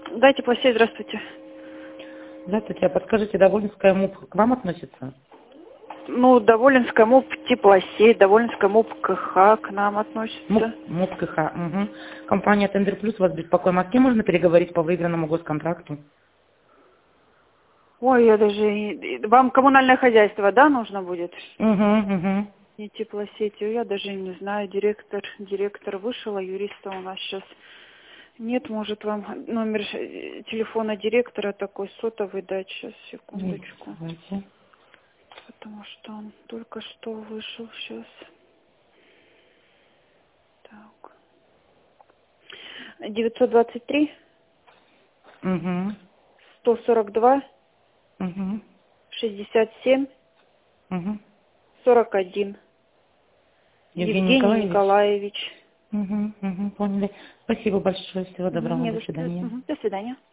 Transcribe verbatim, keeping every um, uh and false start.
Да, теплосеть, здравствуйте. Здравствуйте, а подскажите, Довольнская МУП к вам относится? Ну, Довольнская МУП, теплосеть, Довольнская МУП КХ к нам относится. МУП, МУП КХ, угу. Компания Тендер Плюс вас беспокоит. А с кем можно переговорить по выигранному госконтракту? Ой, я даже... не- Вам коммунальное хозяйство, да, нужно будет? Угу, угу. Не теплосетью, я даже не знаю. Директор, директор вышел, а юриста у нас сейчас нет. Может, вам номер э, телефона директора такой сотовый дать? Сейчас, секундочку. Давайте. Потому что он только что вышел сейчас. Так. девятьсот двадцать три Угу, сто сорок два угу, шестьдесят семь угу. сорок один. Евгений Евгений Николаевич? Николаевич. Угу, угу, поняли. Спасибо большое, всего доброго, Не до за что. свидания. Мгм. До свидания.